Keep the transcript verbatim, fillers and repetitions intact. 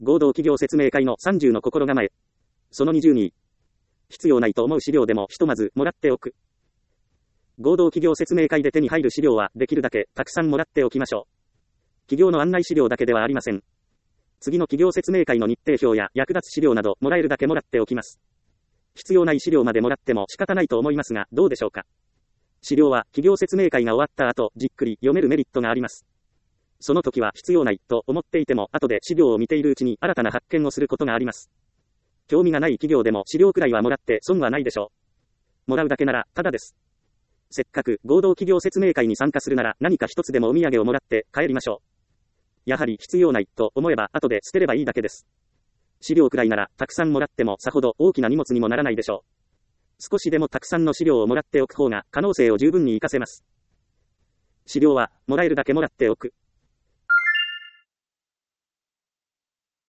合同企業説明会のさんじゅうの心構え。そのにじゅうに。必要ないと思う資料でもひとまずもらっておく。合同企業説明会で手に入る資料はできるだけたくさんもらっておきましょう。企業の案内資料だけではありません。次の企業説明会の日程表や役立つ資料などもらえるだけもらっておきます。必要ない資料までもらっても仕方ないと思いますが、どうでしょうか。資料は企業説明会が終わった後、じっくり読めるメリットがあります。その時は必要ないと思っていても、後で資料を見ているうちに新たな発見をすることがあります。興味がない企業でも資料くらいはもらって損はないでしょう。もらうだけならただです。せっかく合同企業説明会に参加するなら何か一つでもお土産をもらって帰りましょう。やはり必要ないと思えば後で捨てればいいだけです。資料くらいならたくさんもらってもさほど大きな荷物にもならないでしょう。少しでもたくさんの資料をもらっておく方が可能性を十分に活かせます。資料はもらえるだけもらっておく。